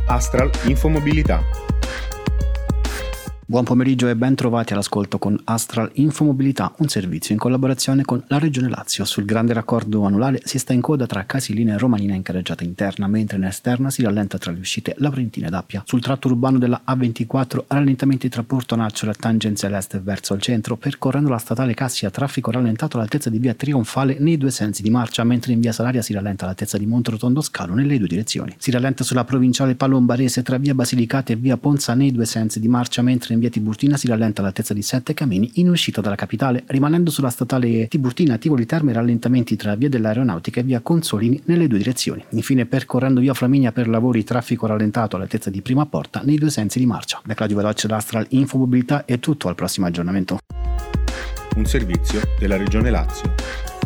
Astral Infomobilità. Buon pomeriggio e ben trovati all'ascolto con Astral Infomobilità, un servizio in collaborazione con la Regione Lazio. Sul grande raccordo anulare si sta in coda tra Casilina e Romanina in carreggiata interna, mentre in esterna si rallenta tra le uscite Laurentina ed Appia. Sul tratto urbano della A24 rallentamenti tra Porto Nacciola e tangenziale est verso il centro. Percorrendo la statale Cassia, traffico rallentato all'altezza di via Trionfale nei due sensi di marcia, mentre in via Salaria si rallenta all'altezza di Monterotondo Scalo nelle due direzioni. Si rallenta sulla provinciale Palombarese tra via Basilicata e via Ponza nei due sensi di marcia, mentre in via Tiburtina si rallenta all'altezza di Sette Camini in uscita dalla capitale. Rimanendo sulla statale Tiburtina Tivoli Terme, rallentamenti tra via dell'Aeronautica e via Consolini nelle due direzioni. Infine, percorrendo via Flaminia per lavori, traffico rallentato all'altezza di Prima Porta nei due sensi di marcia. Da Claudio Veloce da Astral Infomobilità è tutto, al prossimo aggiornamento. Un servizio della Regione Lazio.